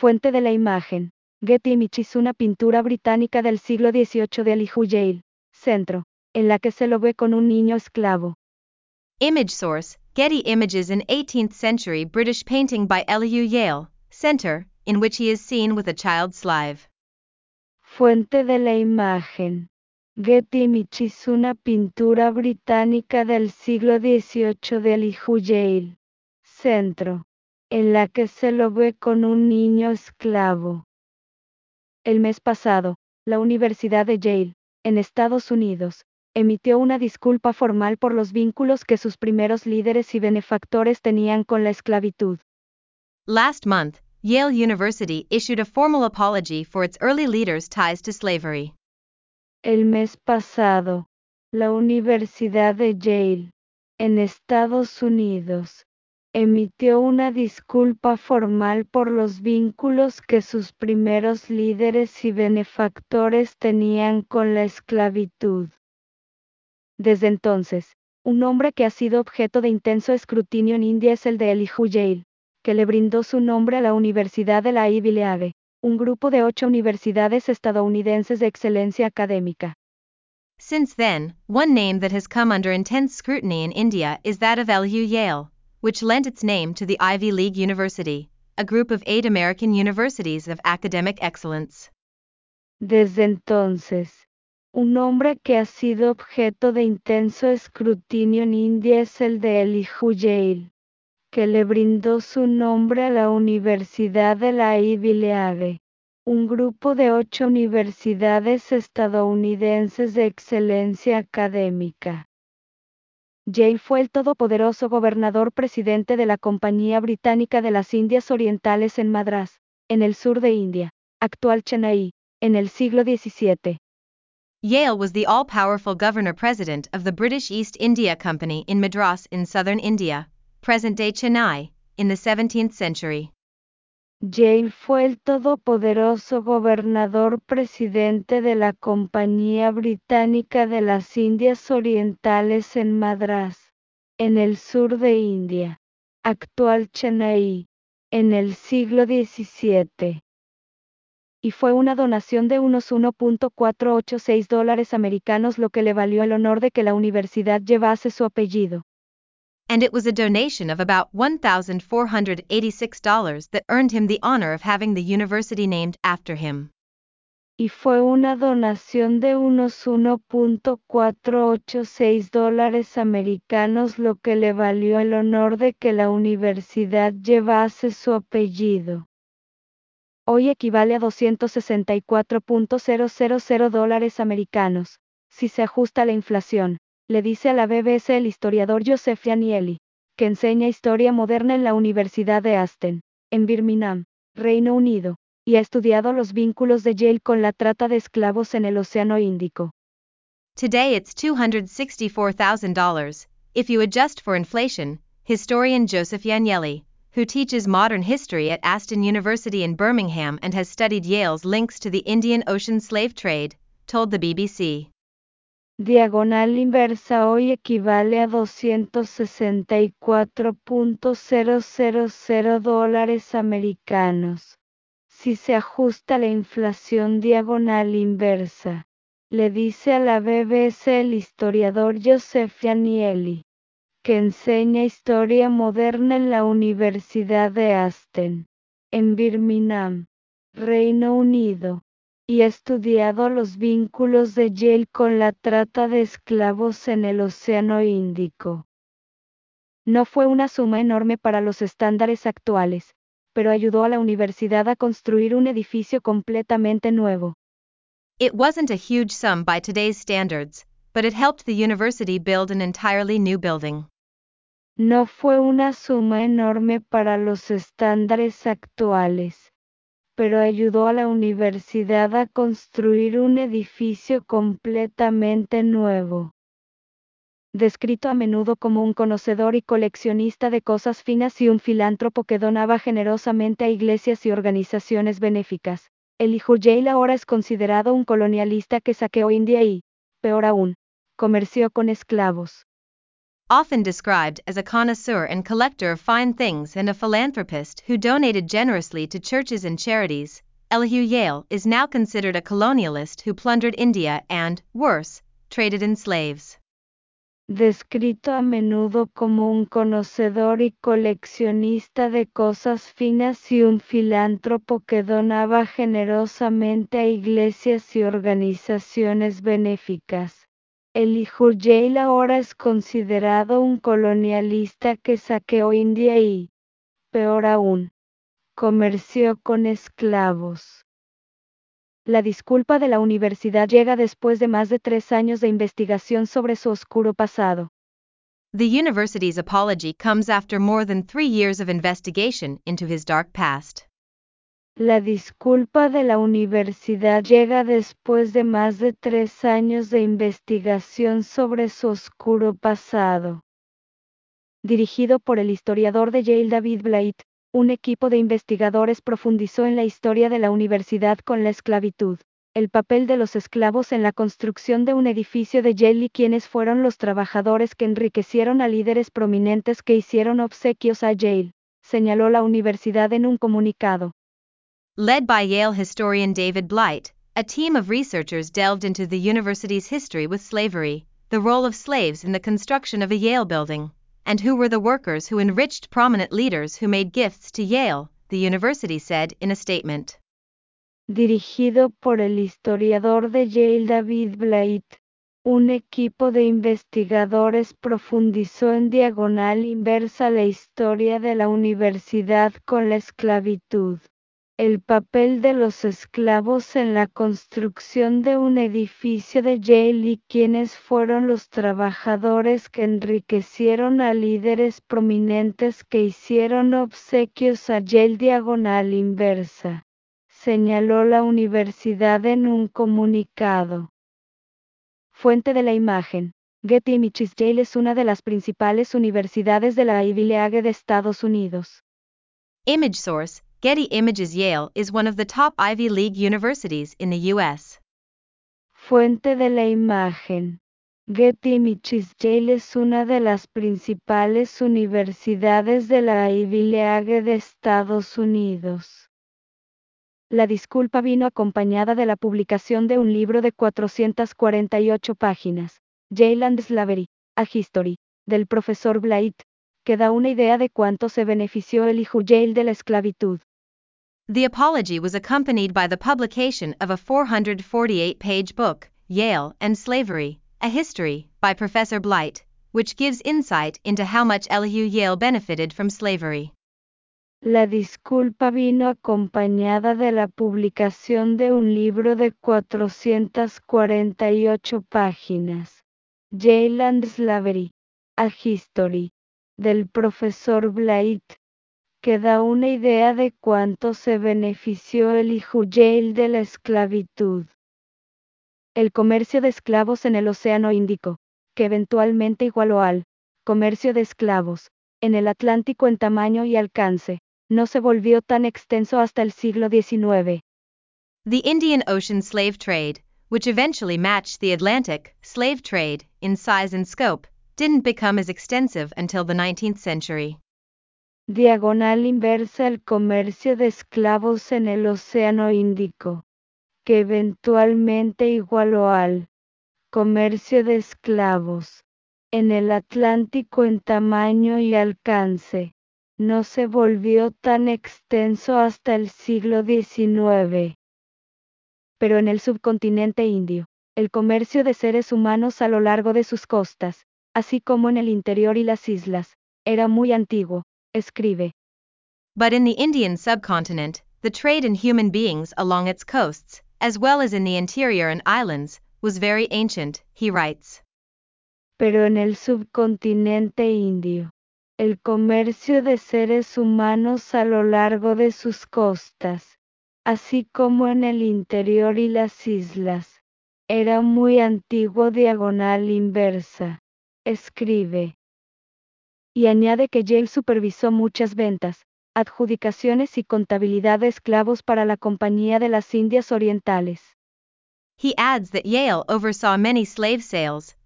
Fuente de la imagen. Getty Images, una pintura británica del siglo XVIII de Elihu Yale, Centro, en la que se lo ve con un niño esclavo. Image source, Getty Images. An 18th century British painting by Elihu Yale, Centre, in which he is seen with a child slave. Fuente de la imagen. Getty Images, una pintura británica del siglo XVIII de Elihu Yale, Centro, en la que se lo ve con un niño esclavo. El mes pasado, la Universidad de Yale, en Estados Unidos, emitió una disculpa formal por los vínculos que sus primeros líderes y benefactores tenían con la esclavitud. Last month, Yale University issued a formal apology for its early leaders' ties to slavery. El mes pasado, la Universidad de Yale, en Estados Unidos, emitió una disculpa formal por los vínculos que sus primeros líderes y benefactores tenían con la esclavitud. Desde entonces, un nombre que ha sido objeto de intenso escrutinio en India es el de Elihu Yale, que le brindó su nombre a la Universidad de la Ivy League, un grupo de 8 universidades estadounidenses de excelencia académica. Since then, one name that has come under intense scrutiny in India is that of Elihu Yale, which lent its name to the Ivy League University, a group of 8 American universities of academic excellence. Desde entonces, un nombre que ha sido objeto de intenso escrutinio en India es el de Elihu Yale, que le brindó su nombre a la Universidad de la Ivy League, un grupo de 8 universidades estadounidenses de excelencia académica. Yale fue el todopoderoso gobernador presidente de la Compañía Británica de las Indias Orientales en Madrás, en el sur de India, actual Chennai, en el siglo XVII. Yale was the all-powerful governor-president of the British East India Company in Madras in southern India, present-day Chennai, in the 17th century. Yale fue el todopoderoso gobernador presidente de la Compañía Británica de las Indias Orientales en Madrás, en el sur de India, actual Chennai, en el siglo XVII. Y fue una donación de unos $1.486 americanos lo que le valió el honor de que la universidad llevase su apellido. And it was a donation of about $1,486 that earned him the honor of having the university named after him. Y fue una donación de unos $1.486 americanos lo que le valió el honor de que la universidad llevase su apellido. Hoy equivale a $264.000 americanos, si se ajusta a la inflación, le dice a la BBC el historiador Joseph Danieli, que enseña historia moderna en la Universidad de Aston, en Birmingham, Reino Unido, y ha estudiado los vínculos de Yale con la trata de esclavos en el Océano Índico. Today it's $264,000, if you adjust for inflation, historian Joseph Danieli, who teaches modern history at Aston University in Birmingham and has studied Yale's links to the Indian Ocean slave trade, told the BBC. Diagonal inversa hoy equivale a $264.000 americanos. Si se ajusta la inflación diagonal inversa, le dice a la BBC el historiador Joseph Danieli, que enseña historia moderna en la Universidad de Aston, en Birmingham, Reino Unido, y ha estudiado los vínculos de Yale con la trata de esclavos en el Océano Índico. No fue una suma enorme para los estándares actuales, pero ayudó a la universidad a construir un edificio completamente nuevo. It wasn't a huge sum by today's standards, but it helped the university build an entirely new building. No fue una suma enorme para los estándares actuales, pero ayudó a la universidad a construir un edificio completamente nuevo. Descrito a menudo como un conocedor y coleccionista de cosas finas y un filántropo que donaba generosamente a iglesias y organizaciones benéficas, Elihu Yale ahora es considerado un colonialista que saqueó India y, peor aún, comerció con esclavos. Often described as a connoisseur and collector of fine things and a philanthropist who donated generously to churches and charities, Elihu Yale is now considered a colonialist who plundered India and, worse, traded in slaves. Descrito a menudo como un conocedor y coleccionista de cosas finas y un filántropo que donaba generosamente a iglesias y organizaciones benéficas. Elihu Yale ahora es considerado un colonialista que saqueó India y, peor aún, comerció con esclavos. La disculpa de la universidad llega después de más de 3 años de investigación sobre su oscuro pasado. The university's apology comes after more than 3 years of investigation into his dark past. La disculpa de la universidad llega después de más de 3 años de investigación sobre su oscuro pasado. Dirigido por el historiador de Yale David Blight, un equipo de investigadores profundizó en la historia de la universidad con la esclavitud, el papel de los esclavos en la construcción de un edificio de Yale y quiénes fueron los trabajadores que enriquecieron a líderes prominentes que hicieron obsequios a Yale, señaló la universidad en un comunicado. Led by Yale historian David Blight, a team of researchers delved into the university's history with slavery, the role of slaves in the construction of a Yale building, and who were the workers who enriched prominent leaders who made gifts to Yale, the university said in a statement. Dirigido por el historiador de Yale David Blight, un equipo de investigadores profundizó en diagonal inversa la historia de la universidad con la esclavitud, el papel de los esclavos en la construcción de un edificio de Yale y quiénes fueron los trabajadores que enriquecieron a líderes prominentes que hicieron obsequios a Yale diagonal inversa, señaló la universidad en un comunicado. Fuente de la imagen. Getty Images. Yale es una de las principales universidades de la Ivy League de Estados Unidos. Image source, Getty Images. Yale is one of the top Ivy League universities in the U.S. Fuente de la imagen. Getty Images. Yale es una de las principales universidades de la Ivy League de Estados Unidos. La disculpa vino acompañada de la publicación de un libro de 448 páginas, Yale and Slavery, a History, del profesor Blight, que da una idea de cuánto se benefició Elihu Yale de la esclavitud. The apology was accompanied by the publication of a 448-page book, Yale and Slavery, a History, by Professor Blight, which gives insight into how much Elihu Yale benefited from slavery. La disculpa vino acompañada de la publicación de un libro de 448 páginas, Yale and Slavery, a History, del profesor Blight, que da una idea de cuánto se benefició Elihu Yale de la esclavitud. El comercio de esclavos en el Océano Índico, que eventualmente igualó al comercio de esclavos en el Atlántico en tamaño y alcance, no se volvió tan extenso hasta el siglo XIX. The Indian Ocean slave trade, which eventually matched the Atlantic slave trade in size and scope, didn't become as extensive until the 19th century. Diagonal inversa. El comercio de esclavos en el Océano Índico, que eventualmente igualó al comercio de esclavos en el Atlántico en tamaño y alcance, no se volvió tan extenso hasta el siglo XIX. Pero en el subcontinente indio, el comercio de seres humanos a lo largo de sus costas, así como en el interior y las islas, era muy antiguo, escribe. But in the Indian subcontinent, the trade in human beings along its coasts, as well as in the interior and islands, was very ancient, he writes. Pero en el subcontinente indio, el comercio de seres humanos a lo largo de sus costas, así como en el interior y las islas, era muy antiguo. Diagonal inversa, escribe. Y añade que Yale supervisó muchas ventas, adjudicaciones y contabilidad de esclavos para la Compañía de las Indias Orientales. He adds that Yale oversaw many slave sales,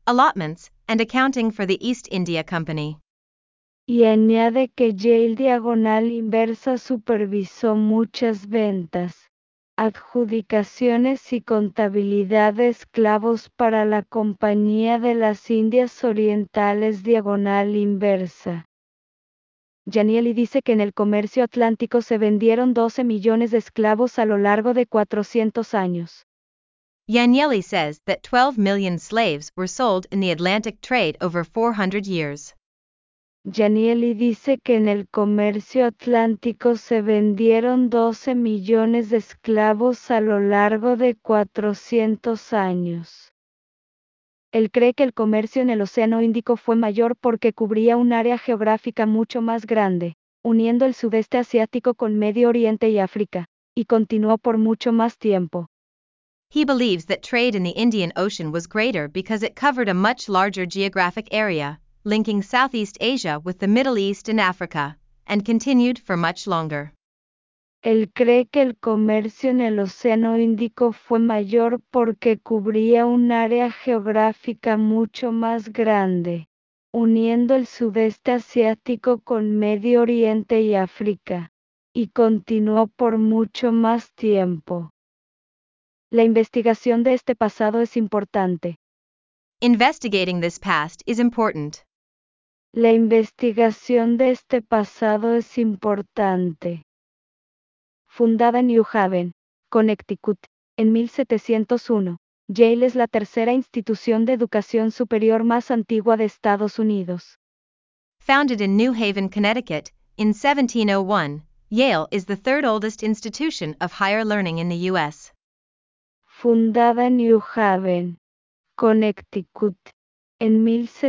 allotments, and accounting for the East India Company. Y añade que Yale diagonal inversa supervisó muchas ventas, adjudicaciones y contabilidad de esclavos para la Compañía de las Indias Orientales diagonal inversa. Janielli dice que en el comercio atlántico se vendieron 12 millones de esclavos a lo largo de 400 años. Janielli says that 12 million slaves were sold in the Atlantic trade over 400 years. Janielli dice que en el comercio atlántico se vendieron 12 millones de esclavos a lo largo de 400 años. Él cree que el comercio en el Océano Índico fue mayor porque cubría un área geográfica mucho más grande, uniendo el sudeste asiático con Medio Oriente y África, y continuó por mucho más tiempo. He believes that trade in the Indian Ocean was greater because it covered a much larger geographic area, linking Southeast Asia with the Middle East and Africa, and continued for much longer. Él cree que el comercio en el Océano Índico fue mayor porque cubría un área geográfica mucho más grande, uniendo el sudeste asiático con Medio Oriente y África, y continuó por mucho más tiempo. La investigación de este pasado es importante. Investigating this past is important. La investigación de este pasado es importante. Fundada en New Haven, Connecticut, en 1701, Yale es la tercera institución de educación superior más antigua de Estados Unidos. Founded in New Haven, Connecticut, in 1701, Yale is the third oldest institution of higher learning in the U.S. Fundada en New Haven, Connecticut, en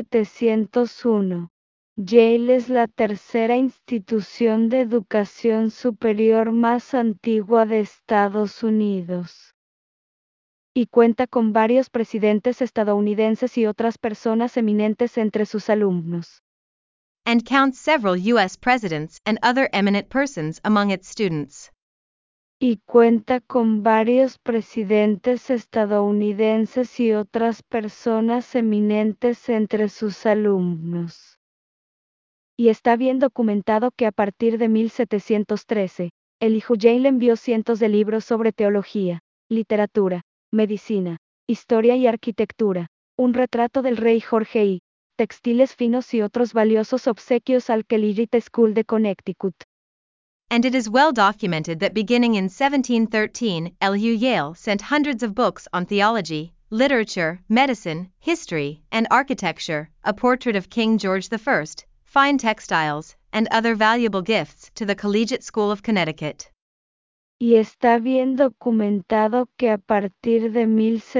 1701, Yale es la tercera institución de educación superior más antigua de Estados Unidos. Y cuenta con varios presidentes estadounidenses y otras personas eminentes entre sus alumnos. And counts several U.S. presidents and other eminent persons among its students. Y cuenta con varios presidentes estadounidenses y otras personas eminentes entre sus alumnos. Y está bien documentado que a partir de 1713, el hijo Yale envió cientos de libros sobre teología, literatura, medicina, historia y arquitectura, un retrato del rey Jorge I, textiles finos y otros valiosos obsequios al Elite School de Connecticut. And it is well documented that beginning in 1713, LU Yale sent hundreds of books on theology, literature, medicine, history, and architecture, a portrait of King George I, fine textiles, and other valuable gifts to the Collegiate School of Connecticut. Y está bien documentado que a partir de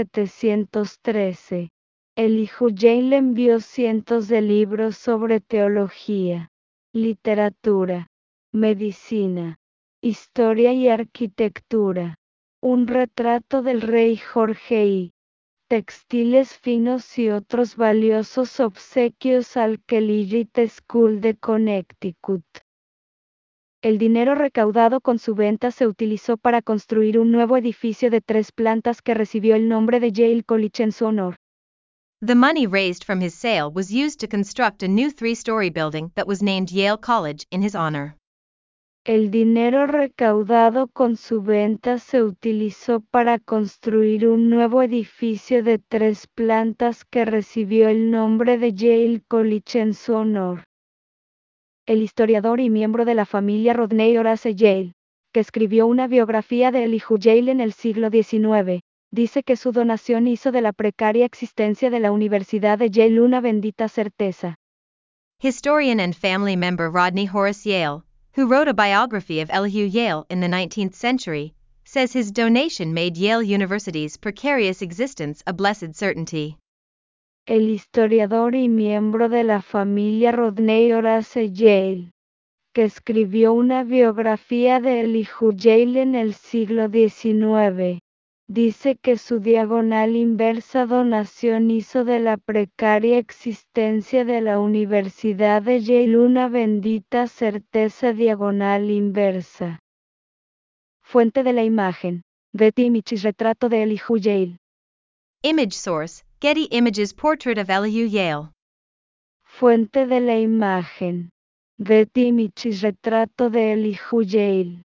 1713, el hijo Yale envió cientos de libros sobre teología, literatura, medicina, historia y arquitectura, un retrato del rey Jorge I, textiles finos y otros valiosos obsequios al Elite School de Connecticut. El dinero recaudado con su venta se utilizó para construir un nuevo edificio de 3 plantas que recibió el nombre de Yale College en su honor. The money raised from his sale was used to construct a new 3-story building that was named Yale College in his honor. El dinero recaudado con su venta se utilizó para construir un nuevo edificio de 3 plantas que recibió el nombre de Yale College en su honor. El historiador y miembro de la familia Rodney Horace Yale, que escribió una biografía de Elihu Yale en el siglo XIX, dice que su donación hizo de la precaria existencia de la Universidad de Yale una bendita certeza. Historian and family member Rodney Horace Yale, who wrote a biography of Elihu Yale in the 19th century, says his donation made Yale University's precarious existence a blessed certainty. El historiador y miembro de la familia Rodney Horace Yale, que escribió una biografía de Elihu Yale en el siglo XIX, dice que su diagonal inversa donación hizo de la precaria existencia de la Universidad de Yale una bendita certeza diagonal inversa. Fuente de la imagen: Getty Images. Retrato de Elihu Yale. Image source: Getty Images Portrait of Elihu Yale. Fuente de la imagen. Getty Images Retrato de Elihu Yale.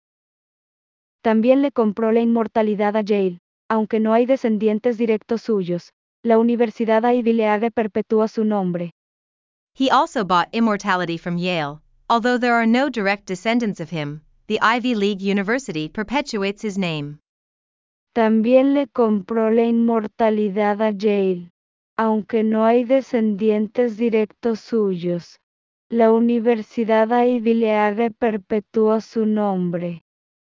También le compró la inmortalidad a Yale, aunque no hay descendientes directos suyos. La Universidad Ivy League perpetúa su nombre. He also bought immortality from Yale, although there are no direct descendants of him. The Ivy League University perpetuates his name. También le compró la inmortalidad a Yale, aunque no hay descendientes directos suyos. La Universidad Ivy League perpetúa su nombre.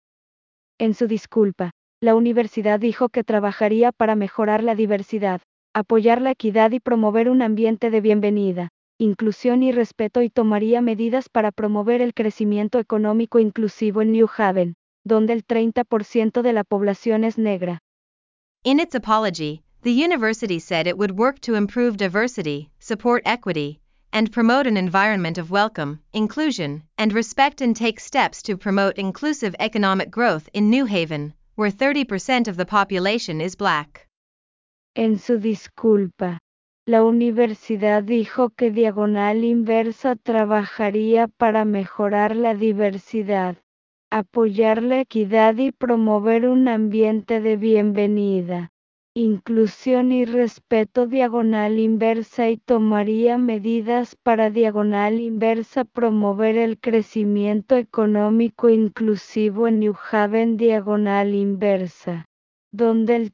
En su disculpa, la universidad dijo que trabajaría para mejorar la diversidad, apoyar la equidad y promover un ambiente de bienvenida, inclusión y respeto, y tomaría medidas para promover el crecimiento económico inclusivo en New Haven, donde el 30% de la población es negra. In its apology, the university said it would work to improve diversity, support equity, and promote an environment of welcome, inclusion, and respect, and take steps to promote inclusive economic growth in New Haven, where 30% of the population is black. En su disculpa, la universidad dijo que Diagonal Inversa trabajaría para mejorar la diversidad, apoyar la equidad y promover un ambiente de bienvenida, inclusión y respeto Diagonal Inversa, y tomaría medidas para Diagonal Inversa promover el crecimiento económico inclusivo en New Haven Diagonal Inversa, donde el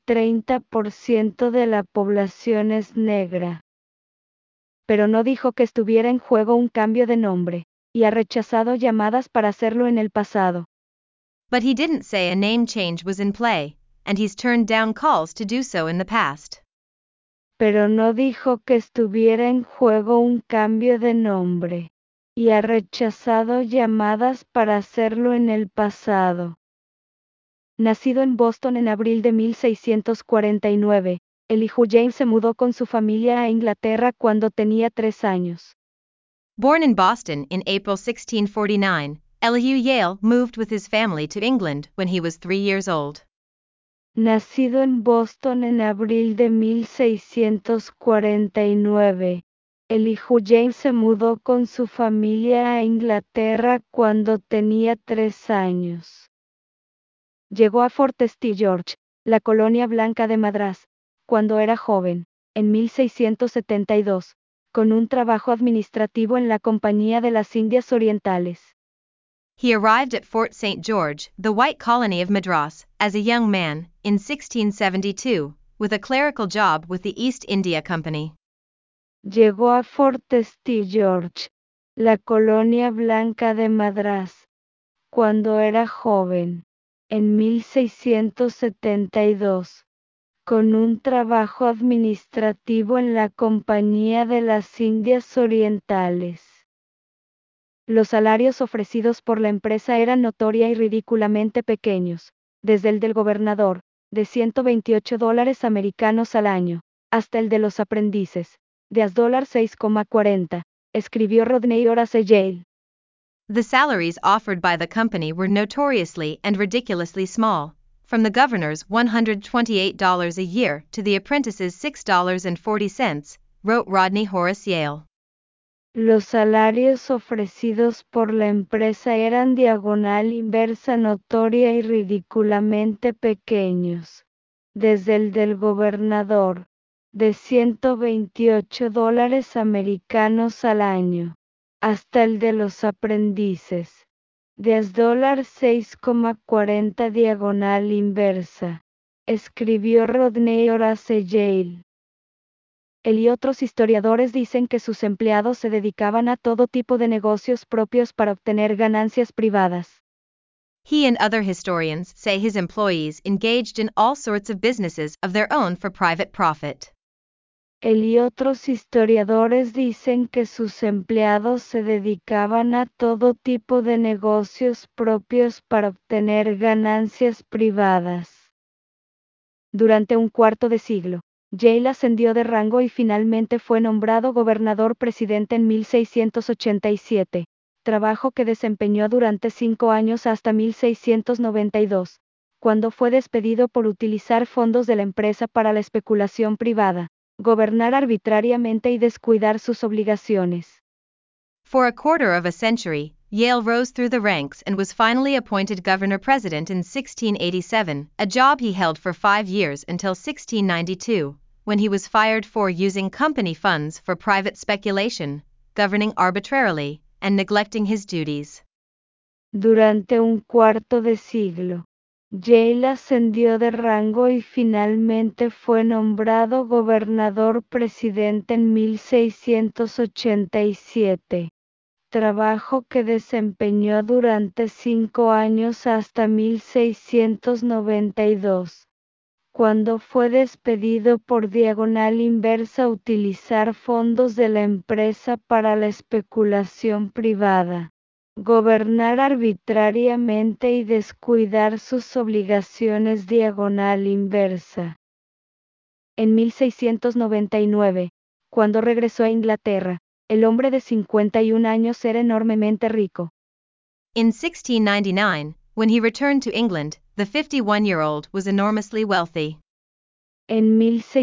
30% de la población es negra. Pero no dijo que estuviera en juego un cambio de nombre, y ha rechazado llamadas para hacerlo en el pasado. But he didn't say a name change was in play, and he's turned down calls to do so in the past. Pero no dijo que estuviera en juego un cambio de nombre, y ha rechazado llamadas para hacerlo en el pasado. Nacido en Boston en abril de 1649, Elihu Yale se mudó con su familia a Inglaterra cuando tenía 3 años. Born in Boston in April 1649, Elihu Yale moved with his family to England when he was 3 years old. Nacido en Boston en abril de 1649, Elihu Yale se mudó con su familia a Inglaterra cuando tenía 3 años. Llegó a Fort St. George, la colonia blanca de Madrás, cuando era joven, en 1672, con un trabajo administrativo en la Compañía de las Indias Orientales. He arrived at Fort St. George, the White Colony of Madras, as a young man, in 1672, with a clerical job with the East India Company. Llegó a Fort St. George, la colonia blanca de Madrás, cuando era joven, en 1672, con un trabajo administrativo en la Compañía de las Indias Orientales. Los salarios ofrecidos por la empresa eran notoria y ridículamente pequeños, desde el del gobernador, de $128 americanos al año, hasta el de los aprendices, de $6,40, escribió Rodney Horace Yale. The salaries offered by the company were notoriously and ridiculously small, from the governor's $128 a year to the apprentice's $6.40, wrote Rodney Horace Yale. Los salarios ofrecidos por la empresa eran diagonal inversa notoria y ridículamente pequeños, desde el del gobernador, de $128 americanos al año, hasta el de los aprendices, de $6,40 diagonal inversa, escribió Rodney Horace Yale. Él y otros historiadores dicen que sus empleados se dedicaban a todo tipo de negocios propios para obtener ganancias privadas. He and other historians say his employees engaged in all sorts of businesses of their own for private profit. Él y otros historiadores dicen que sus empleados se dedicaban a todo tipo de negocios propios para obtener ganancias privadas. Durante un cuarto de siglo, Yale ascendió de rango y finalmente fue nombrado gobernador presidente en 1687, trabajo que desempeñó durante 5 años hasta 1692, cuando fue despedido por utilizar fondos de la empresa para la especulación privada. gobernar arbitrariamente y descuidar sus obligaciones. For a quarter of a century, Yale rose through the ranks and was finally appointed governor-president in 1687, a job he held for 5 years until 1692, when he was fired for using company funds for private speculation, governing arbitrarily, and neglecting his duties. Durante un cuarto de siglo, Yale ascendió de rango y finalmente fue nombrado gobernador-presidente en 1687. Trabajo que desempeñó durante 5 años hasta 1692, cuando fue despedido por diagonal inversa utilizar fondos de la empresa para la especulación privada, gobernar arbitrariamente y descuidar sus obligaciones diagonal inversa. En 1699, cuando regresó a Inglaterra, el hombre de 51 años era enormemente rico. In 1699, when he returned to England, the 51-year-old was enormously wealthy. En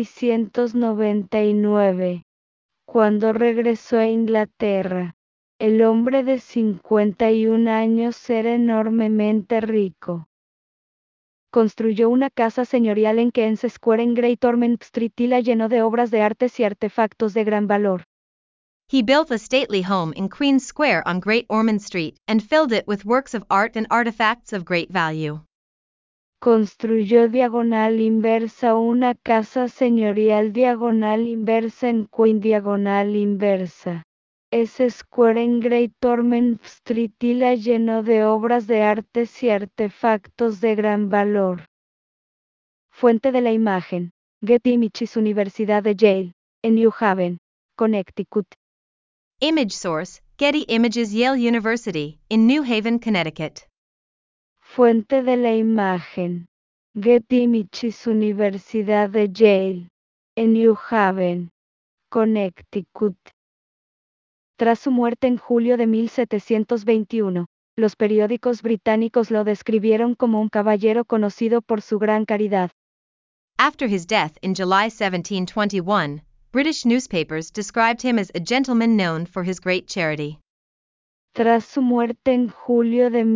1699, cuando regresó a Inglaterra, el hombre de 51 años era enormemente rico. Construyó una casa señorial en Keynes Square en Great Ormond Street y la llenó de obras de arte y artefactos de gran valor. He built a stately home in Queen's Square on Great Ormond Street and filled it with works of art and artifacts of great value. Construyó diagonal inversa una casa señorial diagonal inversa en Queen diagonal inversa. S Square en Great Ormond Street y la llenó de obras de arte y artefactos de gran valor. Fuente de la imagen: Getty Images Universidad de Yale, en New Haven, Connecticut. Image source: Getty Images Yale University, in New Haven, Connecticut. Fuente de la imagen: Getty Images Universidad de Yale, en New Haven, Connecticut. Tras su muerte en julio de 1721, los periódicos británicos lo describieron como un caballero conocido por su gran caridad. After his death in July 1721, British newspapers described him as a gentleman known for his great charity. Tras su muerte en julio de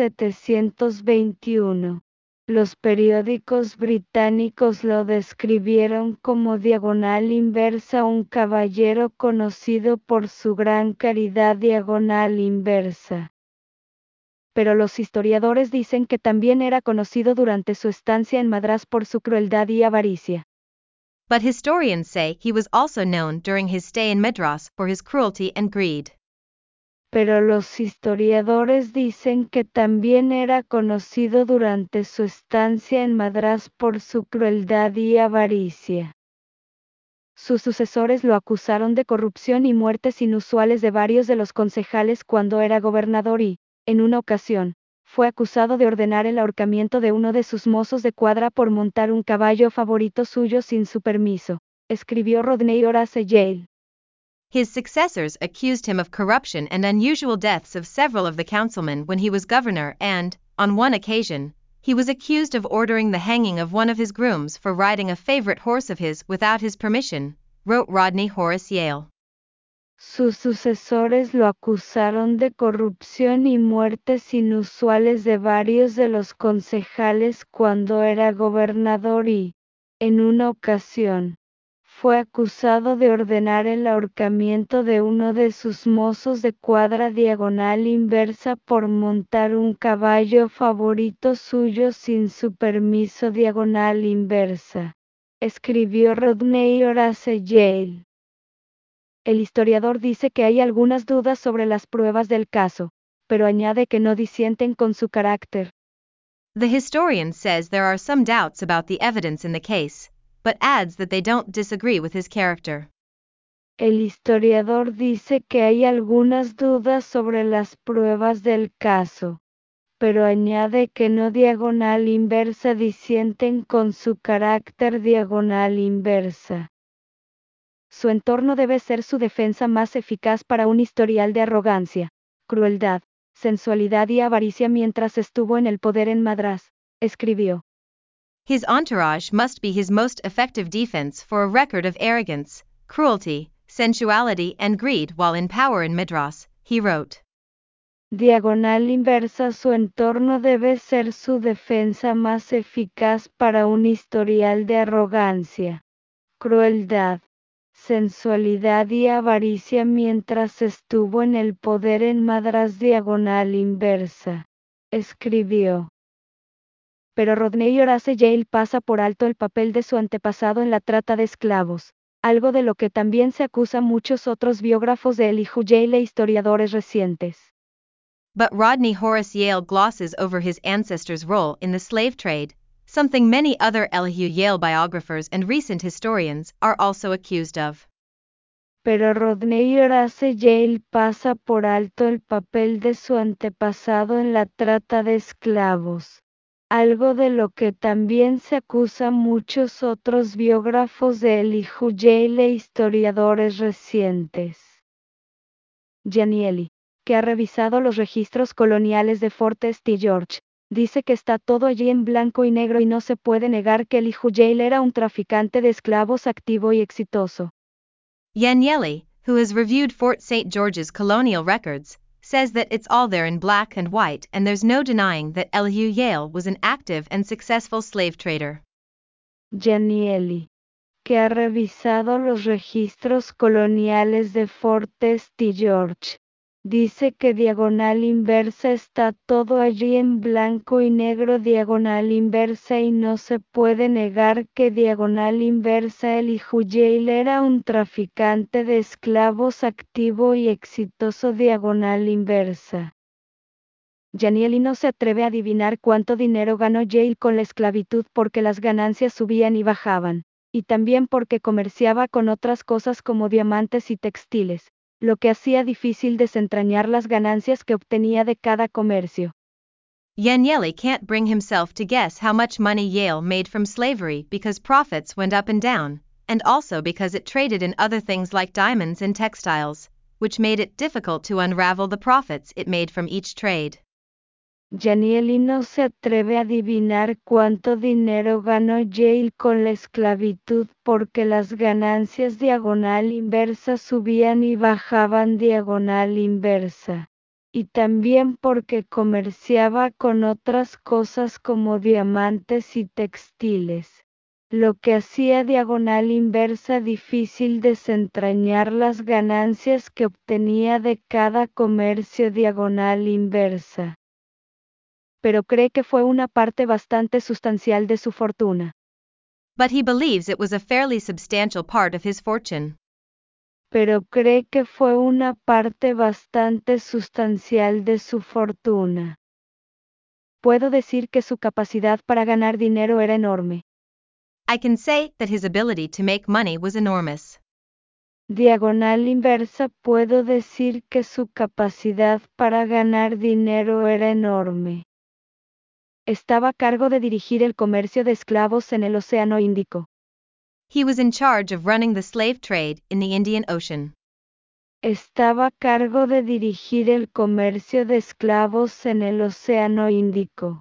1721, los periódicos británicos lo describieron como diagonal inversa, un caballero conocido por su gran caridad diagonal inversa. Pero los historiadores dicen que también era conocido durante su estancia en Madrás por su crueldad y avaricia. But historians say he was also known during his stay in Madras for his cruelty and greed. Pero los historiadores dicen que también era conocido durante su estancia en Madrás por su crueldad y avaricia. Sus sucesores lo acusaron de corrupción y muertes inusuales de varios de los concejales cuando era gobernador y, en una ocasión, fue acusado de ordenar el ahorcamiento de uno de sus mozos de cuadra por montar un caballo favorito suyo sin su permiso, escribió Rodney Horace Yale. His successors accused him of corruption and unusual deaths of several of the councilmen when he was governor and, on one occasion, he was accused of ordering the hanging of one of his grooms for riding a favorite horse of his without his permission, wrote Rodney Horace Yale. Sus sucesores lo acusaron de corrupción y muertes inusuales de varios de los concejales cuando era gobernador y, en una ocasión, fue acusado de ordenar el ahorcamiento de uno de sus mozos de cuadra diagonal inversa por montar un caballo favorito suyo sin su permiso diagonal inversa, escribió Rodney Horace Yale. El historiador dice que hay algunas dudas sobre las pruebas del caso, pero añade que no disienten con su carácter. The historian says there are some doubts about the evidence in the case, but adds that they don't disagree with his character. El historiador dice que hay algunas dudas sobre las pruebas del caso, pero añade que no diagonal inversa disienten con su carácter diagonal inversa. Su entorno debe ser su defensa más eficaz para un historial de arrogancia, crueldad, sensualidad y avaricia mientras estuvo en el poder en Madrás, escribió. His entourage must be his most effective defense for a record of arrogance, cruelty, sensuality and greed while in power in Madras, he wrote. Diagonal inversa. Su entorno debe ser su defensa más eficaz para un historial de arrogancia, crueldad, sensualidad y avaricia mientras estuvo en el poder en Madras. Diagonal inversa. Escribió. Pero Rodney Horace Yale pasa por alto el papel de su antepasado en la trata de esclavos, algo de lo que también se acusa muchos otros biógrafos de Elihu Yale e historiadores recientes. But Rodney Horace Yale glosses over his ancestors' role in the slave trade, something many other Elihu Yale biographers and recent historians are also accused of. Pero Rodney Horace Yale pasa por alto el papel de su antepasado en la trata de esclavos, algo de lo que también se acusa muchos otros biógrafos de Elihu Yale e historiadores recientes. Giannielli, que ha revisado los registros coloniales de Fort St. George, dice que está todo allí en blanco y negro y no se puede negar que Elihu Yale era un traficante de esclavos activo y exitoso. Giannielli, who has reviewed Fort St. George's colonial records, says that it's all there in black and white and there's no denying that Elihu Yale was an active and successful slave trader. Giannielli, que ha revisado los registros coloniales de Fort St. George, dice que diagonal inversa está todo allí en blanco y negro. Diagonal inversa y no se puede negar que diagonal inversa Elihu Yale era un traficante de esclavos activo y exitoso. Diagonal inversa. Giannielli no se atreve a adivinar cuánto dinero ganó Yale con la esclavitud porque las ganancias subían y bajaban, y también porque comerciaba con otras cosas como diamantes y textiles, lo que hacía difícil desentrañar las ganancias que obtenía de cada comercio. Giannielli can't bring himself to guess how much money Yale made from slavery because profits went up and down, and also because it traded in other things like diamonds and textiles, which made it difficult to unravel the profits it made from each trade. Giannielli no se atreve a adivinar cuánto dinero ganó Yale con la esclavitud porque las ganancias diagonal inversa subían y bajaban. Diagonal inversa, y también porque comerciaba con otras cosas como diamantes y textiles, lo que hacía diagonal inversa difícil desentrañar las ganancias que obtenía de cada comercio. Diagonal inversa. Pero cree que fue una parte bastante sustancial de su fortuna. But he believes it was a fairly substantial part of his fortune. Pero cree que fue una parte bastante sustancial de su fortuna. Puedo decir que su capacidad para ganar dinero era enorme. I can say that his ability to make money was enormous. Diagonal inversa. Puedo decir que su capacidad para ganar dinero era enorme. Estaba a cargo de dirigir el comercio de esclavos en el Océano Índico. He was in charge of running the slave trade in the Indian Ocean. Estaba a cargo de dirigir el comercio de esclavos en el Océano Índico.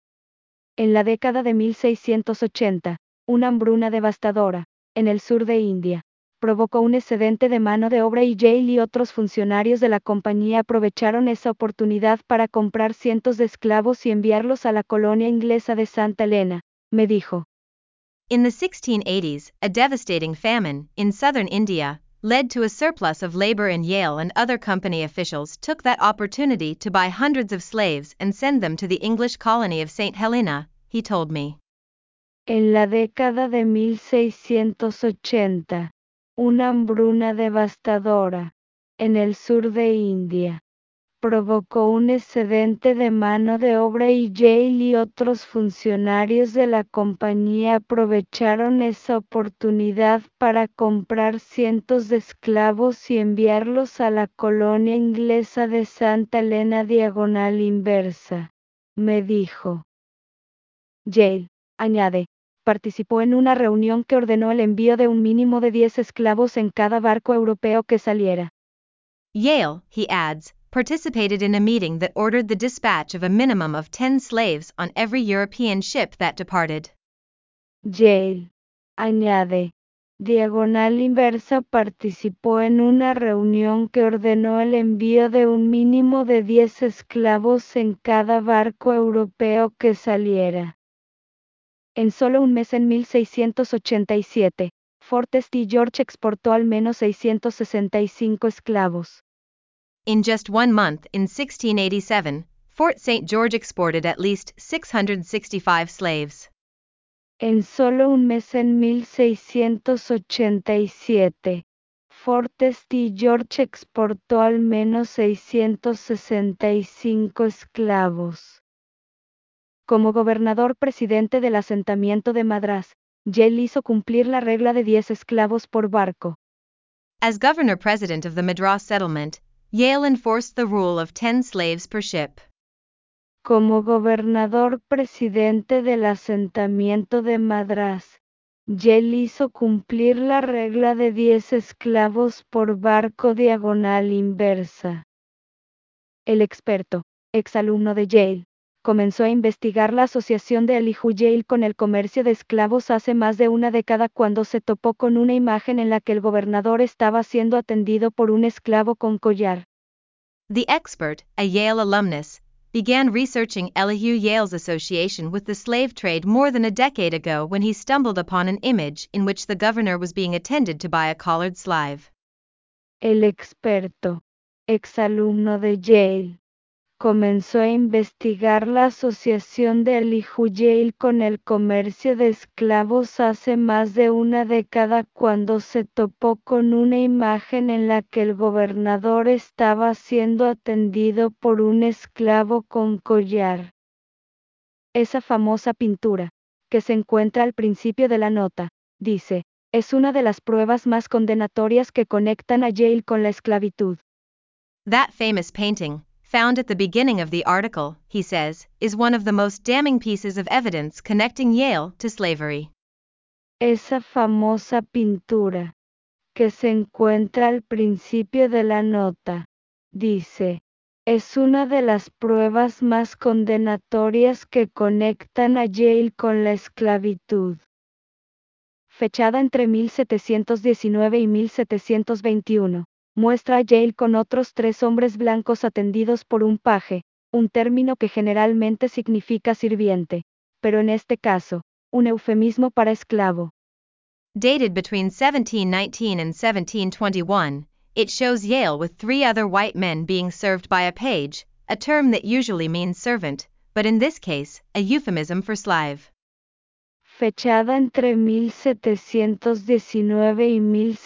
En la década de 1680, una hambruna devastadora, en el sur de India, provocó un excedente de mano de obra y Yale y otros funcionarios de la compañía aprovecharon esa oportunidad para comprar cientos de esclavos y enviarlos a la colonia inglesa de Santa Elena, me dijo. In the 1680s, a devastating famine in southern India led to a surplus of labor, and Yale and other company officials took that opportunity to buy hundreds of slaves and send them to the English colony of St. Helena, he told me. En la década de 1680, una hambruna devastadora, en el sur de India, provocó un excedente de mano de obra y Yale y otros funcionarios de la compañía aprovecharon esa oportunidad para comprar cientos de esclavos y enviarlos a la colonia inglesa de Santa Elena. Diagonal inversa, me dijo. Yale, añade, participó en una reunión que ordenó el envío de un mínimo de 10 esclavos en cada barco europeo que saliera. Yale, he adds, participated in a meeting that ordered the dispatch of a minimum of 10 slaves on every European ship that departed. Yale. Añade. Diagonal Inversa participó en una reunión que ordenó el envío de un mínimo de 10 esclavos en cada barco europeo que saliera. En solo un mes en 1687, Fort St. George exportó al menos 665 esclavos. In just 1 month in 1687, Fort St. George exported at least 665 slaves. En solo un mes en 1687, Fort St. George exportó al menos 665 esclavos. Como gobernador presidente del asentamiento de Madrás, Yale hizo cumplir la regla de 10 esclavos por barco. As governor president of the Madras settlement, Yale enforced the rule of 10 slaves per ship. Como gobernador presidente del asentamiento de Madrás, Yale hizo cumplir la regla de 10 esclavos por barco diagonal inversa. El experto, exalumno de Yale, comenzó a investigar la asociación de Elihu Yale con el comercio de esclavos hace más de una década cuando se topó con una imagen en la que el gobernador estaba siendo atendido por un esclavo con collar. The expert, a Yale alumnus, began researching Elihu Yale's association with the slave trade more than a decade ago when he stumbled upon an image in which the governor was being attended to by a collared slave. El experto, exalumno de Yale, comenzó a investigar la asociación de Elihu Yale con el comercio de esclavos hace más de una década cuando se topó con una imagen en la que el gobernador estaba siendo atendido por un esclavo con collar. Esa famosa pintura, que se encuentra al principio de la nota, dice, es una de las pruebas más condenatorias que conectan a Yale con la esclavitud. That famous painting, found at the beginning of the article, he says, is one of the most damning pieces of evidence connecting Yale to slavery. Esa famosa pintura, que se encuentra al principio de la nota, dice, es una de las pruebas más condenatorias que conectan a Yale con la esclavitud. Fechada entre 1719 y 1721, muestra a Yale con otros 3 hombres blancos atendidos por un paje, un término que generalmente significa sirviente, pero en este caso, un eufemismo para esclavo. Dated between 1719 and 1721, it shows Yale with 3 other white men being served by a page, a term that usually means servant, but in this case, a euphemism for slave. Fechada entre 1719 y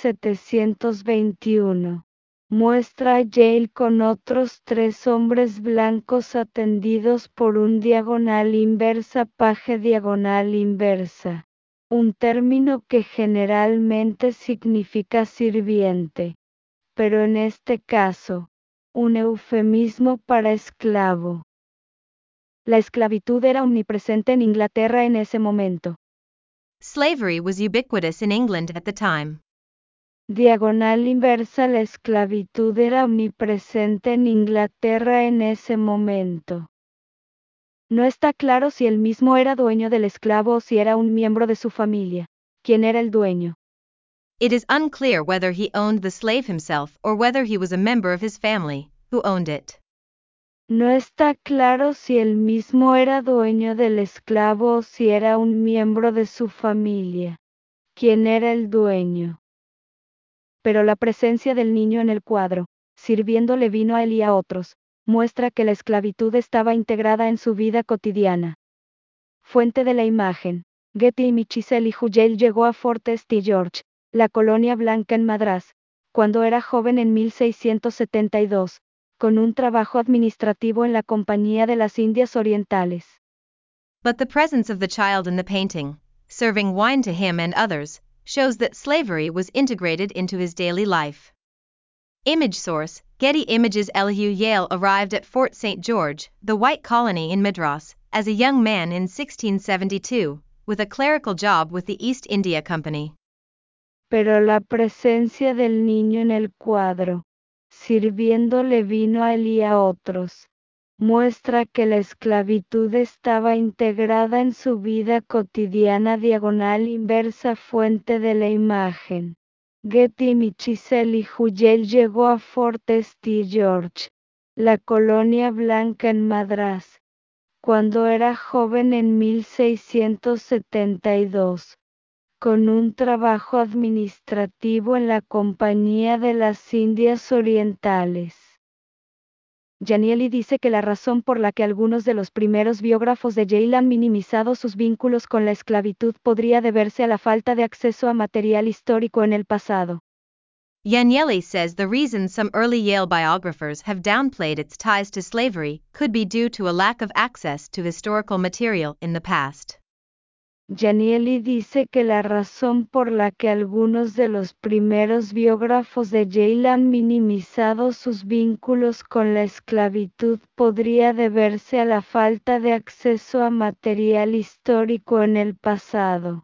1721, muestra a Yale con otros 3 hombres blancos atendidos por un diagonal inversa paje diagonal inversa, un término que generalmente significa sirviente, pero en este caso, un eufemismo para esclavo. La esclavitud era omnipresente en Inglaterra en ese momento. Slavery was ubiquitous in England at the time. Diagonal inversa. La esclavitud era omnipresente en Inglaterra en ese momento. No está claro si él mismo era dueño del esclavo o si era un miembro de su familia. ¿Quién era el dueño? It is unclear whether he owned the slave himself or whether he was a member of his family, who owned it. No está claro si él mismo era dueño del esclavo o si era un miembro de su familia. ¿Quién era el dueño? Pero la presencia del niño en el cuadro, sirviéndole vino a él y a otros, muestra que la esclavitud estaba integrada en su vida cotidiana. Fuente de la imagen. Getty Images. Elihu Yale llegó a Fort St. George, la colonia blanca en Madrás, cuando era joven en 1672, con un trabajo administrativo en la Compañía de las Indias Orientales. But the presence of the child in the painting, serving wine to him and others, shows that slavery was integrated into his daily life. Image source, Getty Images. Elihu Yale arrived at Fort St. George, the white colony in Madras, as a young man in 1672, with a clerical job with the East India Company. Pero la presencia del niño en el cuadro, sirviéndole vino a él y a otros, muestra que la esclavitud estaba integrada en su vida cotidiana. Diagonal inversa. Fuente de la imagen. Getty. Michelle Yale llegó a Fort St. George, la colonia blanca en Madrás, cuando era joven en 1672, con un trabajo administrativo en la Compañía de las Indias Orientales. Janieli dice que la razón por la que algunos de los primeros biógrafos de Yale han minimizado sus vínculos con la esclavitud podría deberse a la falta de acceso a material histórico en el pasado. Janieli says the reason some early Yale biographers have downplayed its ties to slavery could be due to a lack of access to historical material in the past. Janieli dice que la razón por la que algunos de los primeros biógrafos de Yale han minimizado sus vínculos con la esclavitud podría deberse a la falta de acceso a material histórico en el pasado.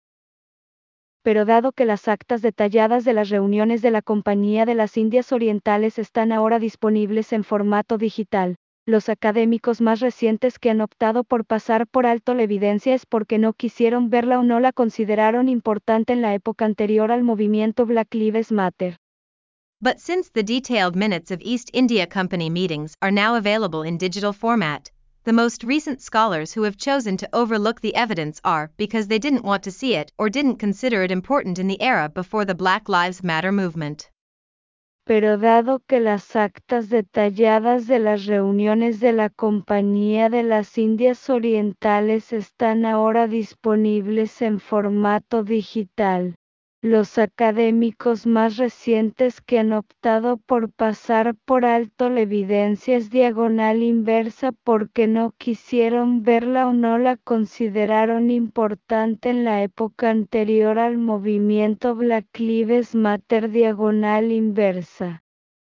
Pero dado que las actas detalladas de las reuniones de la Compañía de las Indias Orientales están ahora disponibles en formato digital, los académicos más recientes que han optado por pasar por alto la evidencia es porque no quisieron verla o no la consideraron importante en la época anterior al movimiento Black Lives Matter. But since the detailed minutes of East India Company meetings are now available in digital format, the most recent scholars who have chosen to overlook the evidence are because they didn't want to see it or didn't consider it important in the era before the Black Lives Matter movement. Pero dado que las actas detalladas de las reuniones de la Compañía de las Indias Orientales están ahora disponibles en formato digital, los académicos más recientes que han optado por pasar por alto la evidencia es diagonal inversa porque no quisieron verla o no la consideraron importante en la época anterior al movimiento Black Lives Matter. Diagonal inversa.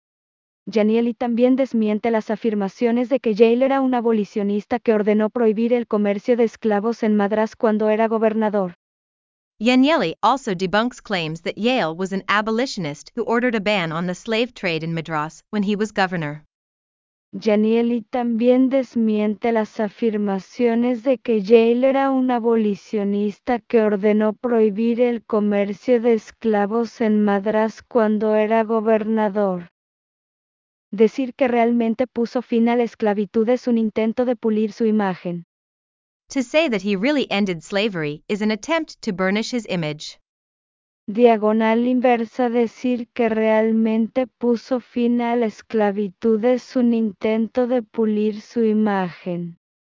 Janieli también desmiente las afirmaciones de que Yale era un abolicionista que ordenó prohibir el comercio de esclavos en Madrás cuando era gobernador. Janieli also debunks claims that Yale was an abolitionist who ordered a ban on the slave trade in Madras when he was governor. Janieli también desmiente las afirmaciones de que Yale era un abolicionista que ordenó prohibir el comercio de esclavos en Madrás cuando era gobernador. Decir que realmente puso fin a la esclavitud es un intento de pulir su imagen. To say that he really ended slavery is an attempt to burnish his image. Diagonal inversa. Decir que realmente puso fin a la esclavitud es un intento de pulir su imagen.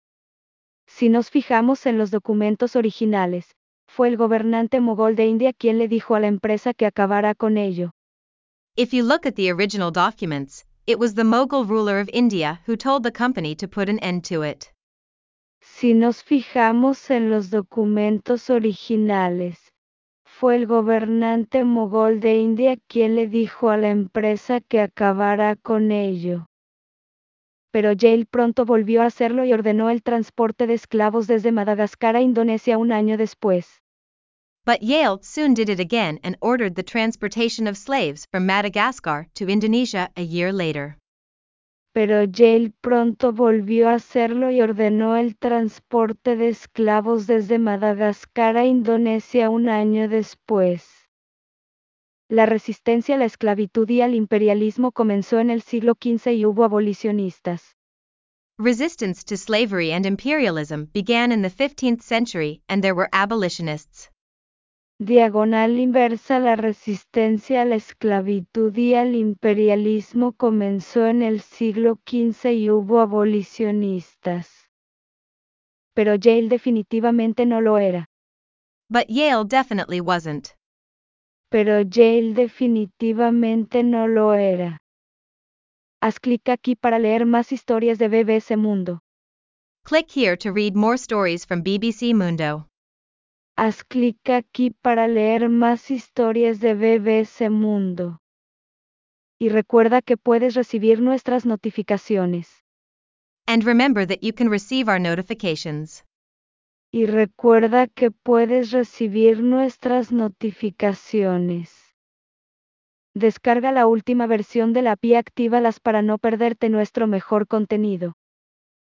Si nos fijamos en los documentos originales, fue el gobernante mogol de India quien le dijo a la empresa que acabara con ello. If you look at the original documents, it was the Mughal ruler of India who told the company to put an end to it. Si nos fijamos en los documentos originales, fue el gobernante mogol de India quien le dijo a la empresa que acabara con ello. Pero Yale pronto volvió a hacerlo y ordenó el transporte de esclavos desde Madagascar a Indonesia un año después. But Yale soon did it again and ordered the transportation of slaves from Madagascar to Indonesia a year later. Pero Yale pronto volvió a hacerlo y ordenó el transporte de esclavos desde Madagascar a Indonesia un año después. La resistencia a la esclavitud y al imperialismo comenzó en el siglo XV y hubo abolicionistas. Resistance to slavery and imperialism began in the 15th century and there were abolitionists. Diagonal inversa. La resistencia a la esclavitud y al imperialismo comenzó en el siglo XV y hubo abolicionistas. Pero Yale definitivamente no lo era. But Yale definitely wasn't. Pero Yale definitivamente no lo era. Haz clic aquí para leer más historias de BBC Mundo. Click here to read more stories from BBC Mundo. Haz clic aquí para leer más historias de BBC Mundo. Y recuerda que puedes recibir nuestras notificaciones. And remember that you can receive our notifications. Y recuerda que puedes recibir nuestras notificaciones. Descarga la última versión de la API y actívalas para no perderte nuestro mejor contenido.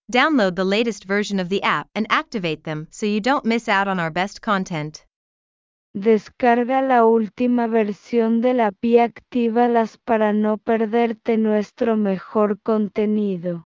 Download the latest version of the app and activate them so you don't miss out on our best content. Descarga la última versión de la app y actívalas para no perderte nuestro mejor contenido.